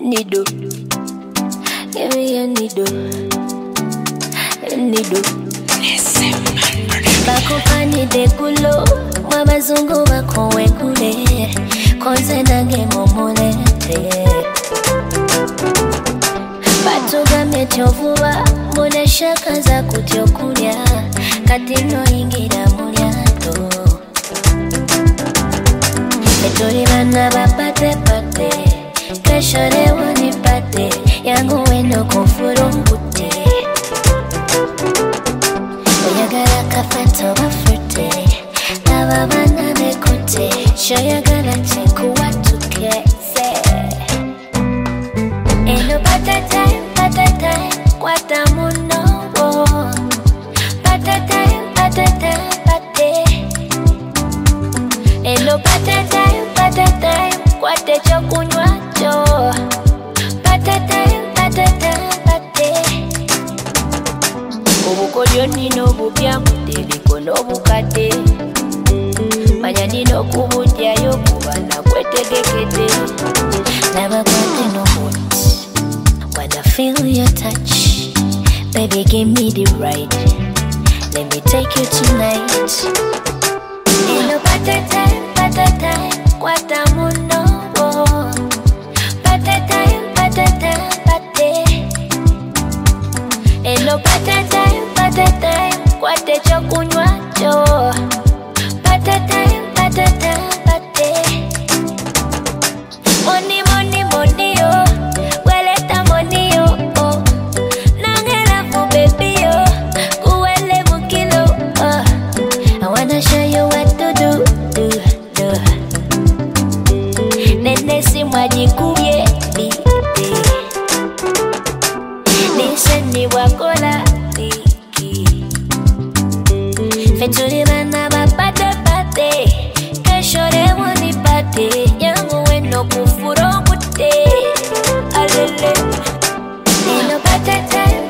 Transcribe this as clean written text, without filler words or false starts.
Nido, give me a nido, nido. Bakopani de kulo, mabazungu bakowe kule, konze nange momolete. Batuga metyovuba, mbone shaka za kutyokulya, katino ingira mulyato. Etoli bana bapate pate, kashore wani pate, yangu weno kufurungute. Oyagala kafato bafute, laba bana bekute, shoyagala cheku watuke se. Eno patata, kwata muno wo. Patata, pate. Eno patata, kwate chokunywa cho. Patata, pate. Obukolyo nino bupya muteliko n'obukadde. Manya nino kubudyayo kubana kwetegekete. Laba kwate n'omuti. Wanna feel your touch, baby, give me the ride. Let me take you tonight. Eno patata, kwata muno wo. Patata, pate. Eno patata, kwate chokunywa cho. Patata, pate. Money, yo. Weleta money, yo. Oh. Nangela for baby, yo. Kuwele mukilo, oh. I wanna show you what to do. Nene simwaji kubye, bite. Nisheni wakola, tiki. Fetuli bana bapate pate. Kashore wani pate. Yangu weno kufuro kute. Alele. Nino patata.